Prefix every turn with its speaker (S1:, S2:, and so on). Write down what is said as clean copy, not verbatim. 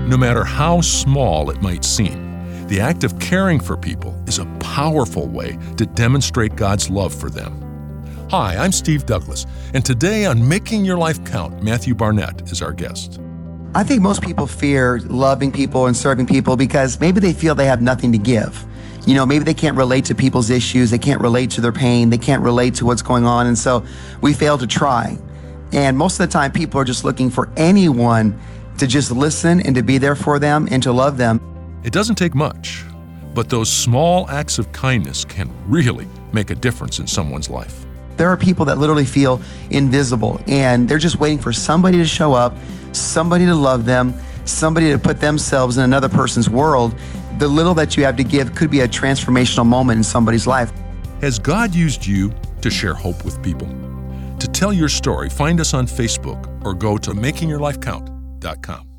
S1: No matter how small it might seem, the act of caring for people is a powerful way to demonstrate God's love for them. Hi, I'm Steve Douglas, and today on Making Your Life Count, Matthew Barnett is our guest.
S2: I think most people fear loving people and serving people because maybe they feel they have nothing to give. You know, maybe they can't relate to people's issues, they can't relate to their pain, they can't relate to what's going on, and so we fail to try. And most of the time, people are just looking for anyone to just listen and to be there for them and to love them.
S1: It doesn't take much, but those small acts of kindness can really make a difference in someone's life.
S2: There are people that literally feel invisible, and they're just waiting for somebody to show up, somebody to love them, somebody to put themselves in another person's world. The little that you have to give could be a transformational moment in somebody's life.
S1: Has God used you to share hope with people? To tell your story, find us on Facebook or go to makingyourlifecount.com.